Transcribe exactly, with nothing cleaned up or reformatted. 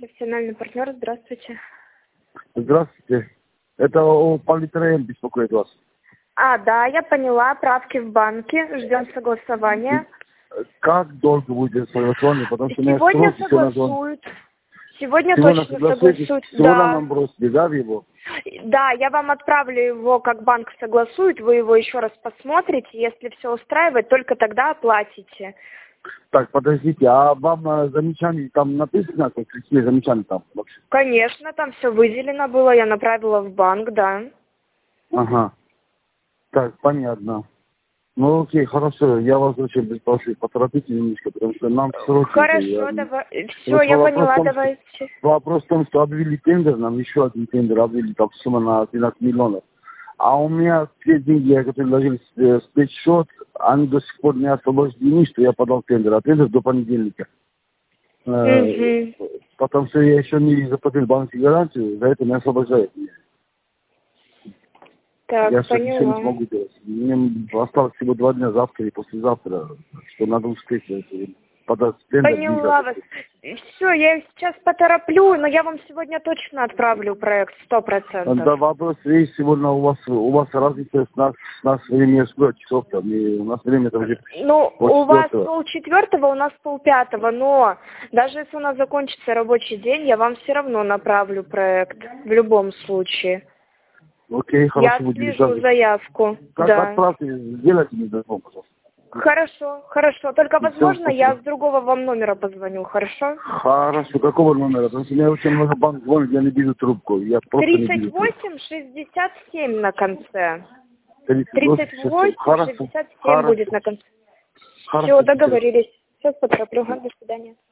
профессиональный партнер, здравствуйте. Здравствуйте. Это о Политрейн беспокоит вас. А, да, я поняла, правки в банке, ждем согласования. Как долго будет согласование? Потому что Сегодня сроки согласуют. Сегодня, Сегодня точно согласуетесь? согласуют. Сегодня Да. нам бросили, да, его? Да, я вам отправлю его, как банк согласует, вы его еще раз посмотрите, если все устраивает, только тогда оплатите. Так, подождите, а вам э, замечания там написано, какие замечания там вообще? Конечно, там все выделено было, я направила в банк, да. Ага. Так, понятно. Ну окей, хорошо, я вас очень прошу, поторопите немножко, потому что нам сроки... Хорошо, я... давай. Все, Вот я вопрос поняла, в том, давайте. Что, вопрос в том, что объявили тендер, нам еще один тендер объявили, там сумма на двенадцать миллионов. А у меня те деньги, которые ложились в спецсчет, они до сих пор не освобождены, что я подал тендер, а тендер до понедельника. Угу. Потому что я еще не заплатил банковскую гарантию, за это не освобождают меня. Так, Я сейчас ничего не поняла. смогу делать. Мне осталось всего два дня, завтра и послезавтра, что надо успеть подать тендер. Поняла вас. Все, я сейчас потороплю, но я вам сегодня точно отправлю проект, сто процентов. Да, вопрос есть, сегодня у вас, у вас разница с нас, с нас время сколько часов там, и у нас время там уже Ну, у вас полчетвертого. полчетвертого, у нас полпятого, но даже если у нас закончится рабочий день, я вам все равно направлю проект, в любом случае. Окей, хорошо, Я будем слежу ждать. заявку, Как да. отправьте, сделайте мне звонок, пожалуйста. Хорошо, хорошо. Только, И всё, возможно, я спасибо. с другого вам номера позвоню, хорошо? Хорошо, какого номера? Потому что мне очень много банк звонит, я не вижу трубку. Я просто не тридцать вижу трубку. восемь шестьдесят семь на конце. тридцать восемь, тридцать шестьдесят семь. восемь Хорошо, шестьдесят семь хорошо. будет на конце. Все, Хорошо, договорились. Все, потороплю. До свидания.